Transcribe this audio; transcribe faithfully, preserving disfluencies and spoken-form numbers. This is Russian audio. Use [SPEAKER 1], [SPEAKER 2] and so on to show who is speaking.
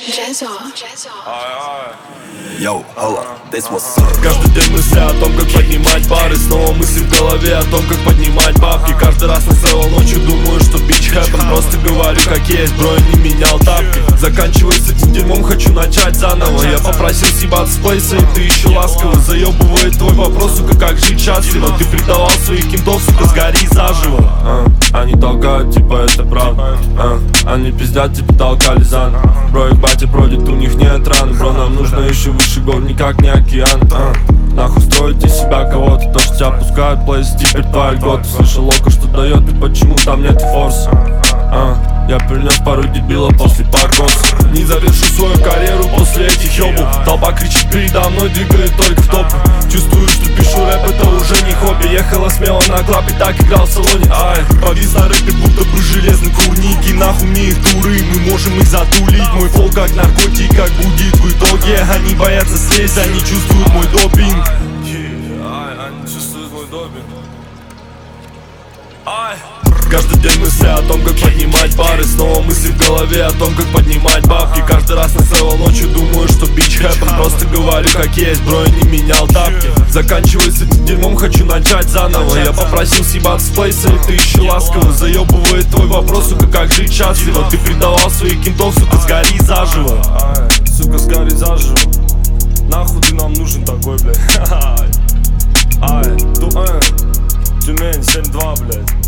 [SPEAKER 1] Йоу, holla, this what's up.
[SPEAKER 2] Каждый день мысли о том, как поднимать бары. Снова мысли в голове о том, как поднимать бабки. Каждый раз настраивал ночью, думаю, что бич хэппен. Просто говорю, как есть, бро, я не менял тапки. Заканчиваю с этим дерьмом, хочу начать заново. Я попросил съебаться с плейса, и ты еще ласково. Заебывает твой вопрос, сука, как жить счастливо. Ты предавал своих кентов, сука, сгори заживо. а, Они толкают, типа это правда. а, Они пиздят, типа толкали заново. Бро, их батя бродит, у них нет раны. Бро, нам нужно еще выше гор, никак не океан. а. Нахуй строить из себя кого-то, то, что тебя пускают плейс, теперь твоя льгота. Слышал Лока, что дает, и почему там нет форса. а. Я принес пару дебилов после паркоса. Не завершу свою карьеру после этих ёбов. Толпа кричит передо мной, двигает только в топы. Чувствую, что пишу рэп, это уже не хобби. Ехала смело на клаб и так играл в салоне. Ай, повис на рэпе, будто бы железный курники. Нахуй мне их дуры, мы можем их затулить. Мой фол как наркотик, как будет в итоге. Они боятся слезть, они чувствуют мой допинг. Ай, они чувствуют мой допинг. Ай. Каждый день мысли о том, как поднимать бары. Снова мысли в голове о том, как поднимать бабки. Каждый раз настраивал ночью, думаю, что бич хэппен. Просто говорю, как есть, бро, я не менял тапки. Заканчиваю с этим дерьмом, хочу начать заново. Я попросил съебаться с плейса, и ты еще ласково. Заебывает твой вопрос, сука, как жить счастливо. Ты предавал своих кентов, сука, сгори заживо. Сука, сгори заживо. Нахуй ты нам нужен такой, блядь. Ай, Тюмень, семь два, блядь.